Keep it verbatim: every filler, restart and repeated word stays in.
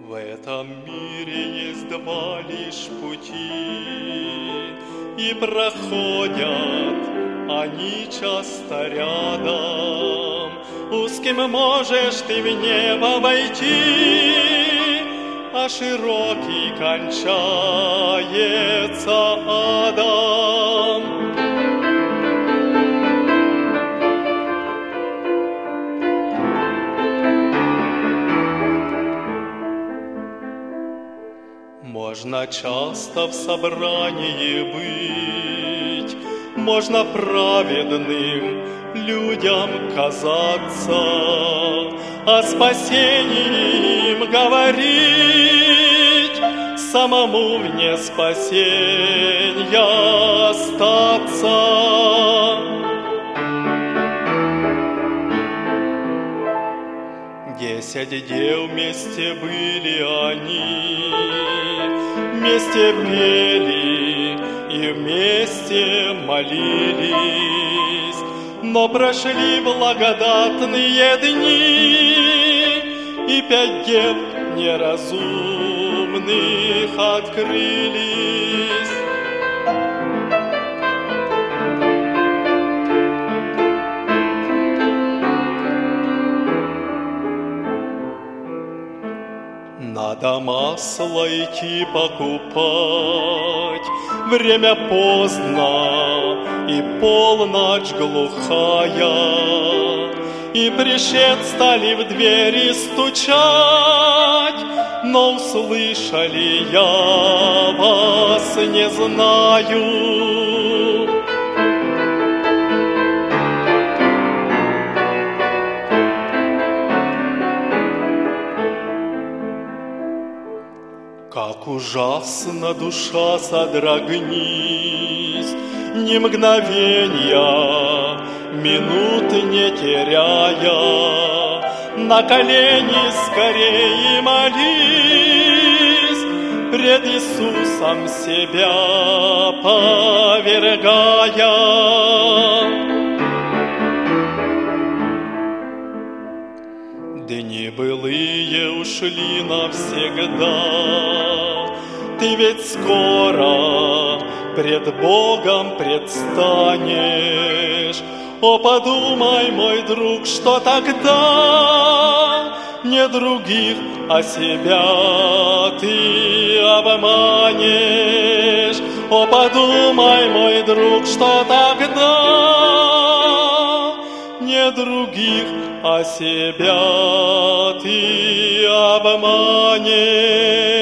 В этом мире есть два лишь пути, и проходят они часто рядом. Узким можешь ты в небо войти, а широкий кончается адом. Можно часто в собрании быть, можно праведным людям казаться, о спасении им говорить, самому вне спасенья остаться. Десять дел вместе были они, вместе пели и вместе молились, но прошли благодатные дни, и пять дев неразумных открылись. Надо масло идти покупать, время поздно и полночь глухая, и пришед стали в двери стучать, но услышали я вас не знаю. Как ужасно душа содрогнись, ни мгновенья, минут не теряя, на колени скорее молись, пред Иисусом себя повергая. Дни былые ушли навсегда, ты ведь скоро пред Богом предстанешь. О, подумай, мой друг, что тогда не других, а себя ты обманешь. О, подумай, мой друг, что тогда не других, а себя ты обманешь.